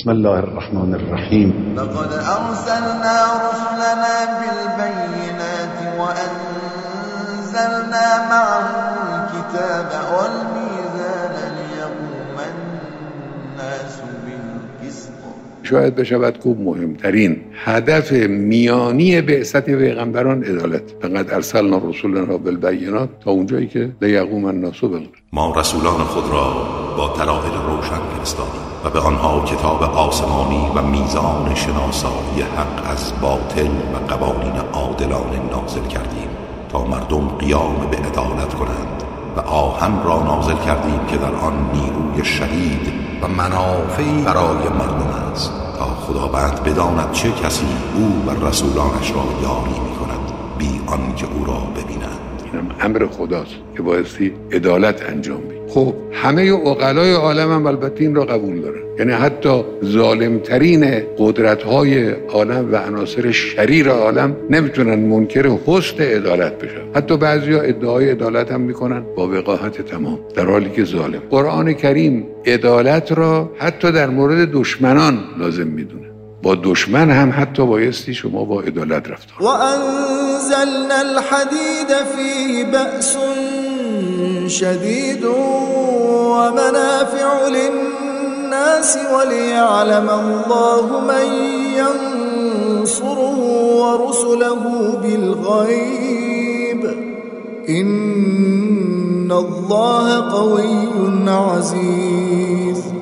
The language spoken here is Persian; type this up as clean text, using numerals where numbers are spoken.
بسم الله الرحمن الرحیم. لقد ارسلنا رسلنا بالبينات وانزلنا معهم الكتاب والميزان ليقوم الناس بالقسط. شاید بشود گفت مهمترین هدف میانی بعثت پیغمبران عدالت. فقط ارسلنا رسولنا بالبینات تا اونجایی که لیقوم الناس بالقسط. ما رسولان خود را با دلایل روشن فرستادیم و به آنها کتاب آسمانی و میزان شناسایی حق از باطل و قوانین عادلانه نازل کردیم تا مردم قیام به عدالت کنند و آهن را نازل کردیم که در آن نیروی شدید و منافعی برای مردم است تا خداوند بداند چه کسی او و رسولانش را یاری می کند بی آنکه او را ببینند. اینم امر خداست که بایستی عدالت انجام بدهید. خب همه عقلای عالم هم البته این را قبول دارن، یعنی حتی ظالمترین قدرت‌های عالم و عناصر شریر عالم نمیتونن منکر حسن عدالت بشن. حتی بعضیا ادعای عدالت هم میکنن با وقاحت تمام، در حالی که ظالم. قرآن کریم عدالت را حتی در مورد دشمنان لازم میدونه. با دشمن هم حتی بایستی شما با عدالت رفتار. و انزلنا الحدید فیه بأس شدید و منافع للناس وليعلم الله من ينصره ورسله بالغيب إن الله قوي عزيز.